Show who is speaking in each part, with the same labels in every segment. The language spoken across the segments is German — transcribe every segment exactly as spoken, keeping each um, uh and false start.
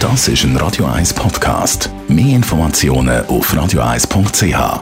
Speaker 1: Das ist ein Radio eins Podcast. Mehr Informationen auf radio eins punkt c h.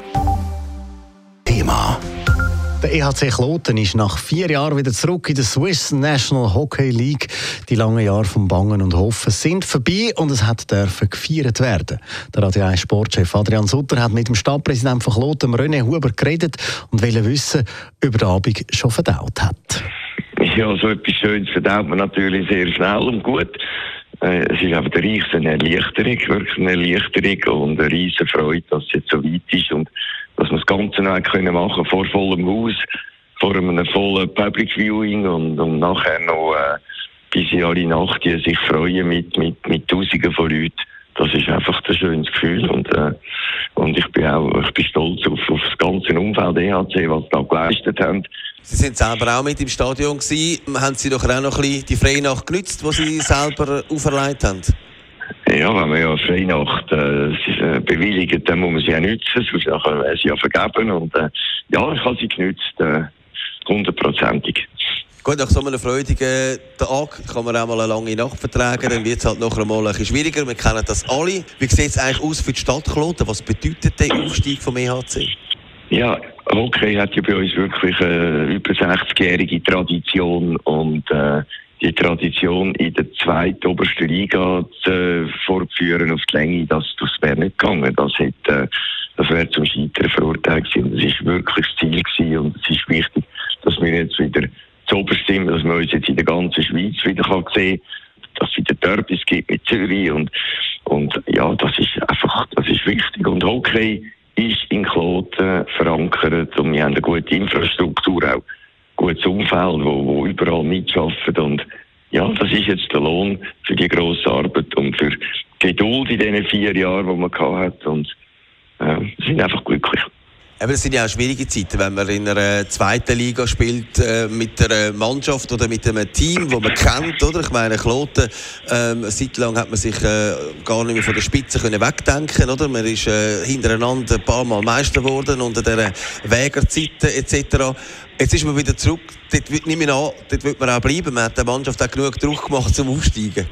Speaker 1: Thema.
Speaker 2: Der E H C Kloten ist nach vier Jahren wieder zurück in der Swiss National Hockey League. Die langen Jahre vom Bangen und Hoffen sind vorbei und es hat dürfen gefeiert werden. Der Radio eins Sportchef Adrian Sutter hat mit dem Stadtpräsidenten von Kloten, René Huber, geredet und wollte wissen, ob er den Abend schon verdaut hat.
Speaker 3: Ja, so etwas Schönes verdaut man natürlich sehr schnell und gut. Äh, es ist aber der Reichs eine Erleichterung, wirklich eine Erleichterung und eine riesen Freude, dass es jetzt so weit ist und dass wir das Ganze noch können machen vor vollem Haus, vor einem vollen Public Viewing und, und nachher noch äh, bis in alle Nacht die sich freuen mit, mit, mit Tausenden von Leuten. Das ist einfach ein schönes Gefühl und, äh, und ich bin auch ich bin stolz auf, auf das ganze Umfeld E H C, was sie da geleistet haben.
Speaker 4: Sie sind selber auch mit im Stadion gewesen. Haben Sie doch auch noch ein bisschen die Freinacht genutzt, die Sie selber auferlegt haben?
Speaker 3: Ja, wenn man ja Freinacht äh, äh, bewilligt, dann muss man sie ja nutzen, sonst nachher wäre sie ja vergeben. Und äh, ja, ich habe sie genutzt, äh, hundertprozentig.
Speaker 4: Gut, nach so einem freudigen Tag kann man auch mal eine lange Nacht vertragen, dann wird es halt noch einmal ein bisschen schwieriger. Wir kennen das alle. Wie sieht es eigentlich aus für die Stadt Kloten? Was bedeutet der Aufstieg vom E H C?
Speaker 3: Ja, Hockey hat ja bei uns wirklich eine über sechzigjährige Tradition und äh, die Tradition in der zweitobersten Liga zu äh, fortführen auf die Länge, das, das wäre nicht gegangen. Das, hätte, äh, das wäre zum Scheitern verurteilt gewesen. Das ist wirklich das Ziel gewesen und es ist wichtig, dass wir jetzt wieder zu oberst sind, dass man uns jetzt in der ganzen Schweiz wieder kann sehen kann, dass es wieder Derbys gibt mit Zürich und, und ja, das ist einfach, das ist wichtig. Und Hockey ist in Kloten verankert und wir haben eine gute Infrastruktur, auch gutes Umfeld, wo, wo überall mitschaffen und ja, das ist jetzt der Lohn für die grosse Arbeit und für Geduld in diesen vier Jahren, die man gehabt hat und äh, sind einfach glücklich.
Speaker 4: Aber es sind ja auch schwierige Zeiten, wenn man in einer zweiten Liga spielt äh, mit einer Mannschaft oder mit einem Team, das man kennt, oder? Ich meine, Kloten, ähm, eine Zeit lang hat man sich äh, gar nicht mehr von der Spitze können wegdenken, oder? Man ist äh, hintereinander ein paar Mal Meister geworden unter dieser Wägerzeiten et cetera. Jetzt ist man wieder zurück. Dort nehme ich an, dort wird man auch bleiben. Man hat der Mannschaft auch genug Druck gemacht zum Aufsteigen.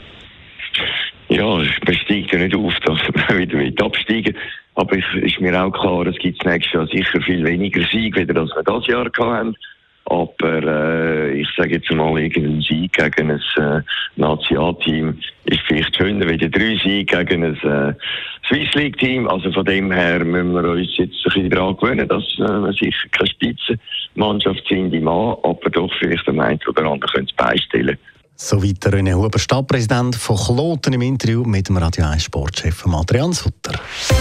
Speaker 3: Ja, man steigt ja nicht auf, dass man wieder mit absteigen. Aber es ist mir auch klar, es gibt nächstes Jahr sicher viel weniger Sieg, als wir dieses Jahr hatten. Aber äh, ich sage jetzt mal, irgendein Sieg gegen ein äh, Nationalteam ist vielleicht schöner wie drei Siege gegen ein äh, Swiss League-Team. Also von dem her müssen wir uns jetzt ein bisschen daran gewöhnen, dass äh, wir sicher keine Spitzenmannschaft sind im A, aber doch vielleicht der eine oder andere können es beistellen.
Speaker 2: Soweit der René Huber, Stadtpräsident von Kloten, im Interview mit dem Radio eins Sportchef Adrian Sutter.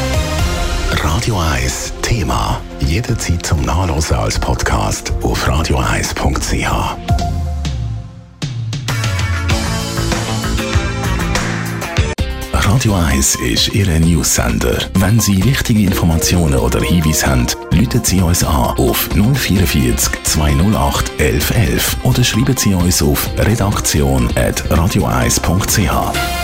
Speaker 1: Radio eins Thema. Jederzeit zum Nachlesen als Podcast auf radio eins punkt c h. Radio eins ist Ihr News-Sender. Wenn Sie wichtige Informationen oder Hinweise haben, rufen Sie uns an auf null vierundvierzig zweihundertacht elf elf oder schreiben Sie uns auf redaktion at radio eins punkt c h.